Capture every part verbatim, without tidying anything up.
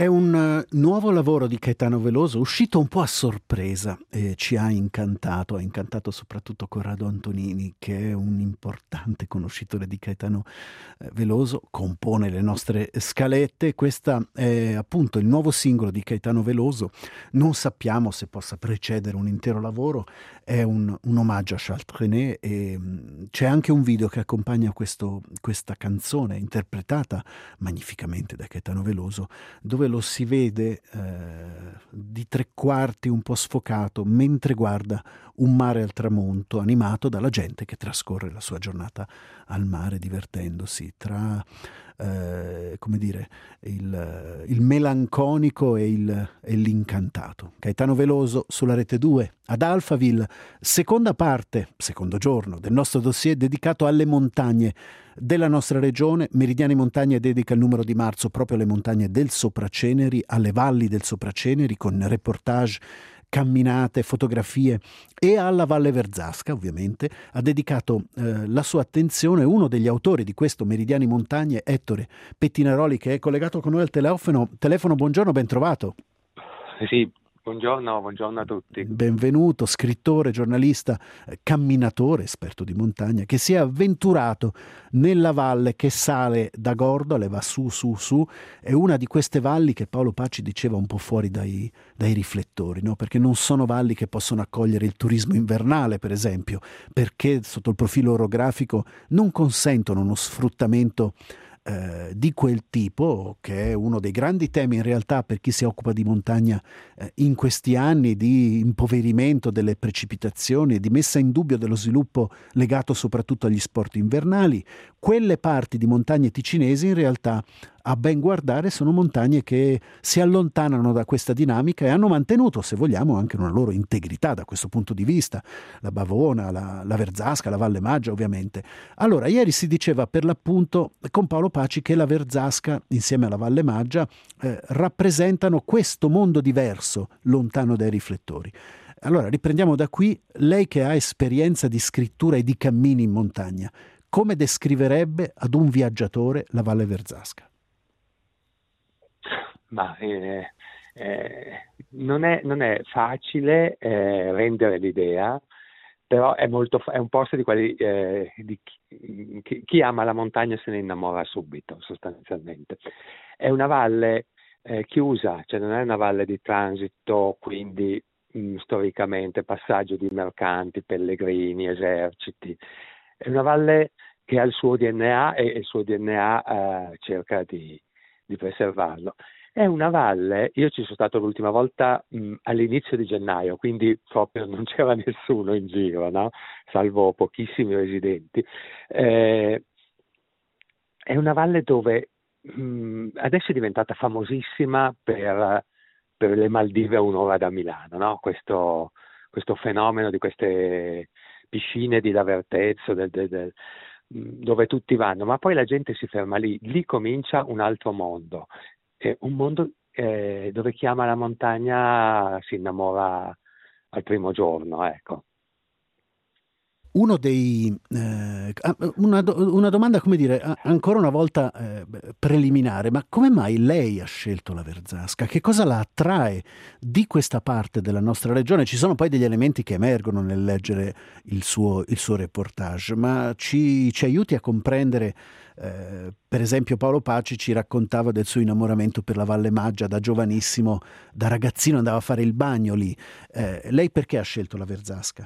È un eh, nuovo lavoro di Caetano Veloso, uscito un po' a sorpresa e ci ha incantato, ha incantato soprattutto Corrado Antonini, che è un importante conoscitore di Caetano eh, Veloso, compone le nostre scalette. Questa è appunto il nuovo singolo di Caetano Veloso, non sappiamo se possa precedere un intero lavoro, è un, un omaggio a Charles Trenet e mh, c'è anche un video che accompagna questo- questa canzone, interpretata magnificamente da Caetano Veloso, dove lo si vede eh, di tre quarti un po' sfocato mentre guarda un mare al tramonto, animato dalla gente che trascorre la sua giornata al mare divertendosi tra eh, come dire il, il melanconico e, il, e l'incantato. Caetano Veloso sulla Rete due ad Alphaville, seconda parte, secondo giorno del nostro dossier dedicato alle montagne della nostra regione. Meridiani Montagne dedica il numero di marzo proprio alle montagne del Sopraceneri, alle valli del Sopraceneri, con reportage, camminate, fotografie, e alla Valle Verzasca ovviamente ha dedicato eh, la sua attenzione uno degli autori di questo Meridiani Montagne, Ettore Pettinaroli, che è collegato con noi al telefono. Telefono, buongiorno, ben trovato. Sì, buongiorno, buongiorno a tutti. Benvenuto, scrittore, giornalista, eh, camminatore, esperto di montagna, che si è avventurato nella valle che sale da Gordole, va su, su, su. È una di queste valli che Paolo Pacci diceva un po' fuori dai, dai riflettori, no? Perché non sono valli che possono accogliere il turismo invernale, per esempio, perché sotto il profilo orografico non consentono uno sfruttamento eh, di quel tipo, che è uno dei grandi temi in realtà per chi si occupa di montagna eh, in questi anni, di impoverimento delle precipitazioni e di messa in dubbio dello sviluppo legato soprattutto agli sport invernali. Quelle parti di montagne ticinesi in realtà, a ben guardare, sono montagne che si allontanano da questa dinamica e hanno mantenuto, se vogliamo, anche una loro integrità da questo punto di vista. La Bavona, la, la Verzasca, la Valle Maggia ovviamente. Allora, ieri si diceva per l'appunto con Paolo Paci che la Verzasca insieme alla Valle Maggia eh, rappresentano questo mondo diverso, lontano dai riflettori. Allora, riprendiamo da qui. Lei che ha esperienza di scrittura e di cammini in montagna, come descriverebbe ad un viaggiatore la Valle Verzasca? Ma eh, eh, non è, non è facile eh, rendere l'idea, però è, molto, fa- è un posto di quelli eh, di chi, chi- chi ama la montagna se ne innamora subito, sostanzialmente. È una valle eh, chiusa, cioè non è una valle di transito, quindi mh, storicamente passaggio di mercanti, pellegrini, eserciti. È una valle che ha il suo D N A e il suo D N A eh, cerca di di preservarlo. È una valle, io ci sono stato l'ultima volta mh, all'inizio di gennaio, quindi proprio non c'era nessuno in giro, no? Salvo pochissimi residenti. Eh, è una valle dove mh, adesso è diventata famosissima per, per le Maldive a un'ora da Milano, no? Questo, questo fenomeno di queste piscine di Lavertezzo, del, del, del, dove tutti vanno, ma poi la gente si ferma lì, lì comincia un altro mondo, eh, un mondo eh, dove chi ama la montagna si innamora al primo giorno, ecco. Uno dei, eh, ah, una, do- una domanda, come dire, a- ancora una volta eh, beh, preliminare, ma come mai lei ha scelto la Verzasca? Che cosa la attrae di questa parte della nostra regione? Ci sono poi degli elementi che emergono nel leggere il suo, il suo reportage, ma ci, ci aiuti a comprendere, eh, per esempio Paolo Paci ci raccontava del suo innamoramento per la Valle Maggia da giovanissimo, da ragazzino andava a fare il bagno lì. Eh, lei perché ha scelto la Verzasca?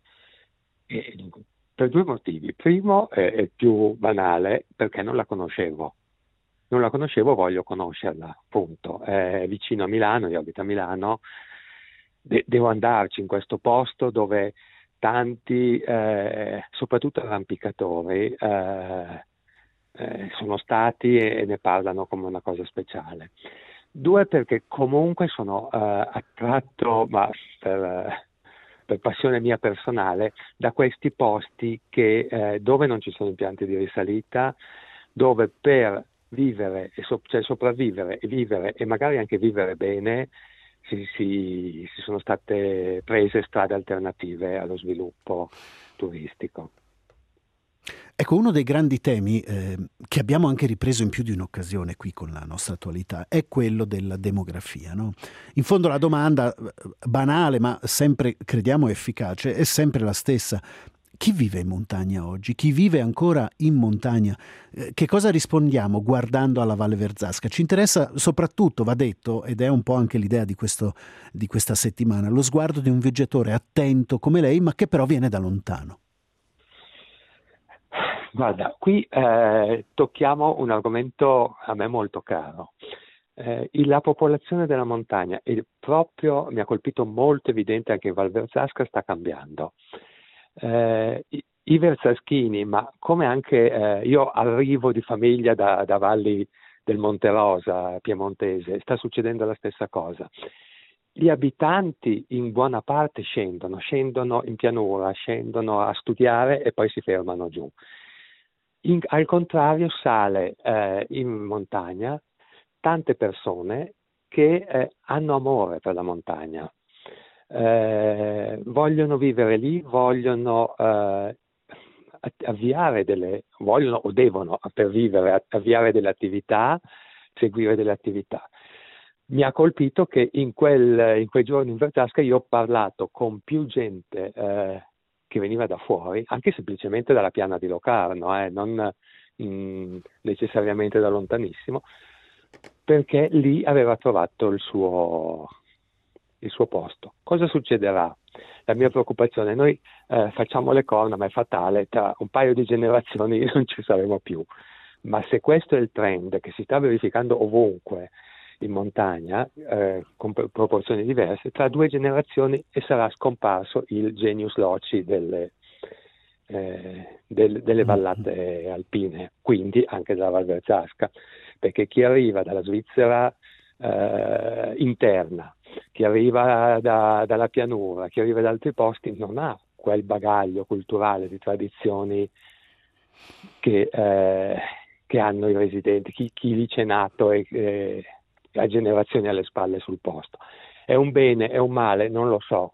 E, per due motivi. Primo, è, è più banale, perché non la conoscevo. Non la conoscevo, voglio conoscerla, punto. È vicino a Milano, io abito a Milano, de- devo andarci in questo posto dove tanti, eh, soprattutto arrampicatori, eh, eh, sono stati e ne parlano come una cosa speciale. Due, perché comunque sono eh, attratto, ma per, per passione mia personale, da questi posti che, eh, dove non ci sono impianti di risalita, dove per vivere, e so- cioè sopravvivere e vivere e magari anche vivere bene, si, si- si sono state prese strade alternative allo sviluppo turistico. Ecco, uno dei grandi temi eh, che abbiamo anche ripreso in più di un'occasione qui con la nostra attualità è quello della demografia, no? In fondo la domanda, eh, banale ma sempre crediamo efficace, è sempre la stessa. Chi vive in montagna oggi? Chi vive ancora in montagna? Eh, che cosa rispondiamo guardando alla Valle Verzasca? Ci interessa soprattutto, va detto, ed è un po' anche l'idea di, questo, di questa settimana, lo sguardo di un viaggiatore attento come lei, ma che però viene da lontano. Guarda, qui eh, tocchiamo un argomento a me molto caro. Eh, la popolazione della montagna, e proprio mi ha colpito molto evidente anche in Val Verzasca, sta cambiando. Eh, i, i versaschini, ma come anche eh, io arrivo di famiglia da, da valli del Monte Rosa piemontese, sta succedendo la stessa cosa. Gli abitanti in buona parte scendono, scendono in pianura, scendono a studiare e poi si fermano giù. In, al contrario sale eh, in montagna tante persone che eh, hanno amore per la montagna, eh, vogliono vivere lì, vogliono eh, avviare delle, vogliono o devono per vivere, avviare delle attività, seguire delle attività. Mi ha colpito che in, quel, in quei giorni in Verzasca io ho parlato con più gente eh, che veniva da fuori, anche semplicemente dalla piana di Locarno, eh, non mh, necessariamente da lontanissimo, perché lì aveva trovato il suo, il suo posto. Cosa succederà? La mia preoccupazione, noi eh, facciamo le corna, ma è fatale, tra un paio di generazioni non ci saremo più. Ma se questo è il trend che si sta verificando ovunque in montagna, eh, con proporzioni diverse, tra due generazioni e sarà scomparso il genius loci delle, eh, del, delle vallate alpine, quindi anche della Val Verzasca, perché chi arriva dalla Svizzera eh, interna, chi arriva da, dalla pianura, chi arriva da altri posti non ha quel bagaglio culturale di tradizioni che, eh, che hanno i residenti, chi, chi lì c'è nato e eh, ha generazioni alle spalle sul posto. È un bene, è un male, non lo so.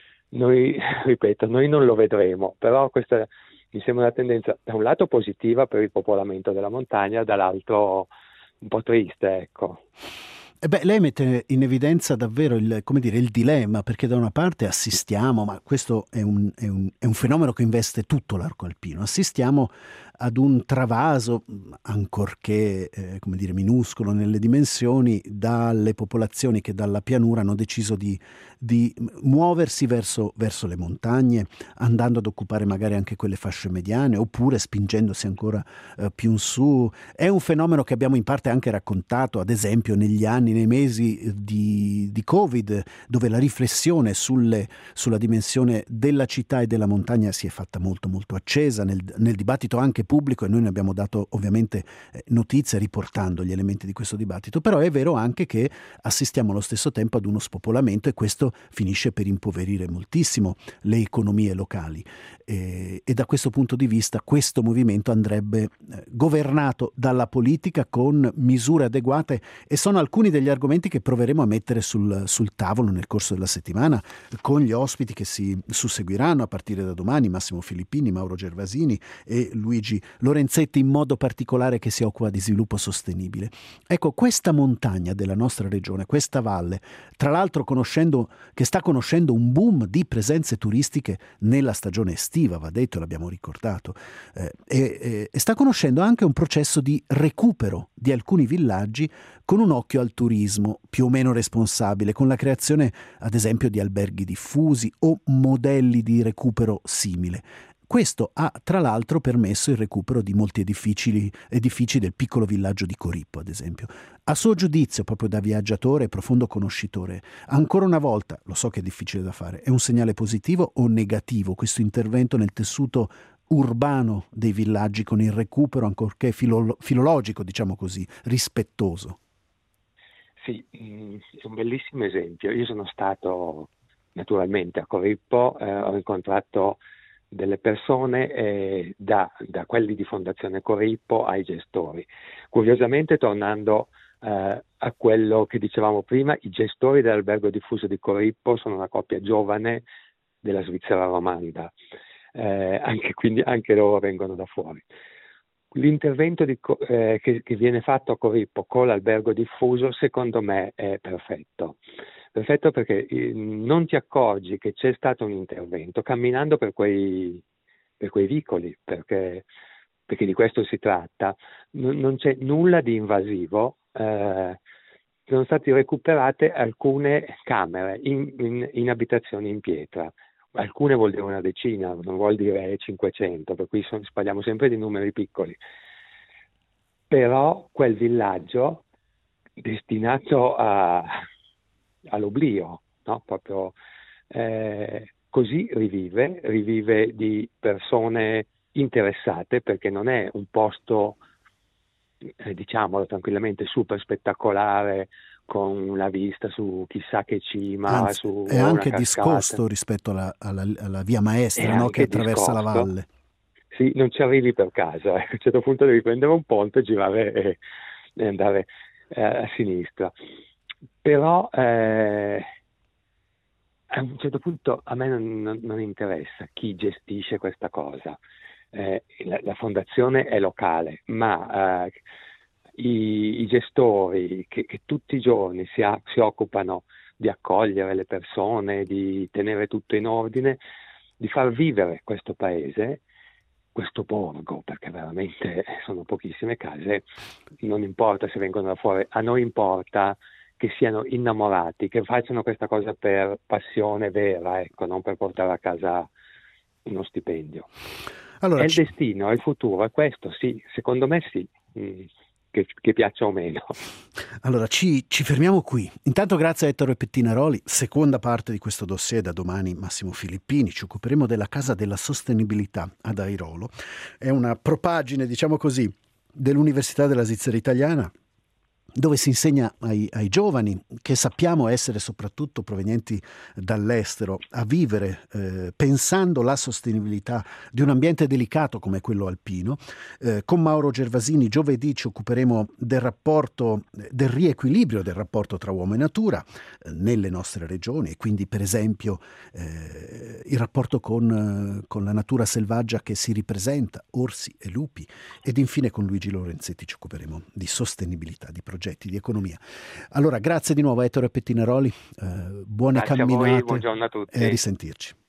Noi, ripeto, noi non lo vedremo, però questa mi sembra una tendenza da un lato positiva per il popolamento della montagna, dall'altro un po' triste, ecco. Eh beh, lei mette in evidenza davvero il, come dire, il dilemma, perché da una parte assistiamo, ma questo è un, è un, è un fenomeno che investe tutto l'arco alpino, assistiamo ad un travaso, ancorché eh, come dire, minuscolo nelle dimensioni, dalle popolazioni che dalla pianura hanno deciso di, di muoversi verso, verso le montagne, andando ad occupare magari anche quelle fasce mediane, oppure spingendosi ancora eh, più in su. È un fenomeno che abbiamo in parte anche raccontato, ad esempio, negli anni, nei mesi di, di Covid, dove la riflessione sulle, sulla dimensione della città e della montagna si è fatta molto molto accesa nel, nel dibattito anche pubblico, e noi ne abbiamo dato ovviamente eh, notizie riportando gli elementi di questo dibattito. Però è vero anche che assistiamo allo stesso tempo ad uno spopolamento, e questo finisce per impoverire moltissimo le economie locali, e, e da questo punto di vista questo movimento andrebbe eh, governato dalla politica con misure adeguate, e sono alcuni degli argomenti che proveremo a mettere sul, sul tavolo nel corso della settimana con gli ospiti che si susseguiranno a partire da domani: Massimo Filippini, Mauro Gervasini e Luigi Lorenzetti, in modo particolare, che si occupa di sviluppo sostenibile. Ecco, questa montagna della nostra regione, questa valle, tra l'altro conoscendo, che sta conoscendo un boom di presenze turistiche nella stagione estiva, va detto, l'abbiamo ricordato, eh, e, e sta conoscendo anche un processo di recupero di alcuni villaggi con un occhio al turismo più o meno responsabile, con la creazione ad esempio di alberghi diffusi o modelli di recupero simile. Questo ha tra l'altro permesso il recupero di molti edifici, edifici del piccolo villaggio di Corippo, ad esempio. A suo giudizio, proprio da viaggiatore e profondo conoscitore, ancora una volta, lo so che è difficile da fare, è un segnale positivo o negativo questo intervento nel tessuto urbano dei villaggi, con il recupero, ancorché filolo- filologico, diciamo così, rispettoso? Sì, è un bellissimo esempio. Io sono stato naturalmente a Corippo, eh, ho incontrato delle persone eh, da, da quelli di Fondazione Corippo ai gestori. Curiosamente, tornando eh, a quello che dicevamo prima, i gestori dell'albergo diffuso di Corippo sono una coppia giovane della Svizzera romanda. eh, anche, quindi anche loro vengono da fuori. L'intervento di, eh, che, che viene fatto a Corippo con l'albergo diffuso secondo me è perfetto. Perfetto perché eh, non ti accorgi che c'è stato un intervento camminando per quei, per quei vicoli, perché, perché di questo si tratta. Non, non c'è nulla di invasivo. Eh, sono state recuperate alcune camere in, in, in abitazioni in pietra. Alcune vuol dire una decina, non vuol dire cinquecento, per cui sono, parliamo sempre di numeri piccoli. Però quel villaggio destinato a, all'oblio, no? Proprio eh, così rivive, rivive di persone interessate, perché non è un posto, eh, diciamolo tranquillamente, super spettacolare, con la vista su chissà che cima, Anzi, su è una anche cascata. discosto rispetto alla, alla, alla via maestra, no? Che attraversa discosto. la valle. Sì, non ci arrivi per caso, eh. A un certo punto devi prendere un ponte, girare e, e andare eh, a sinistra. Però eh, a un certo punto a me non, non, non interessa chi gestisce questa cosa. Eh, la, la fondazione è locale, ma eh, i, i gestori che, che tutti i giorni si, a, si occupano di accogliere le persone, di tenere tutto in ordine, di far vivere questo paese, questo borgo, perché veramente sono pochissime case, non importa se vengono da fuori, a noi importa che siano innamorati, che facciano questa cosa per passione vera, ecco, non per portare a casa uno stipendio. Allora, è il ci... destino, è il futuro, è questo, sì, secondo me sì, mm, che, che piaccia o meno. Allora, ci, ci fermiamo qui. Intanto grazie a Ettore Pettinaroli, seconda parte di questo dossier, da domani Massimo Filippini. Ci occuperemo della Casa della Sostenibilità ad Airolo. È una propagine, diciamo così, dell'Università della Svizzera Italiana, dove si insegna ai, ai giovani, che sappiamo essere soprattutto provenienti dall'estero, a vivere eh, pensando la sostenibilità di un ambiente delicato come quello alpino. Eh, con Mauro Gervasini giovedì ci occuperemo del rapporto, del riequilibrio del rapporto tra uomo e natura eh, nelle nostre regioni, e quindi per esempio eh, il rapporto con, eh, con la natura selvaggia che si ripresenta, orsi e lupi. Ed infine con Luigi Lorenzetti ci occuperemo di sostenibilità, di progetti di economia. Allora, grazie di nuovo a Ettore Pettinaroli, eh, buone Grazie camminate a voi, buongiorno a tutti. E a risentirci.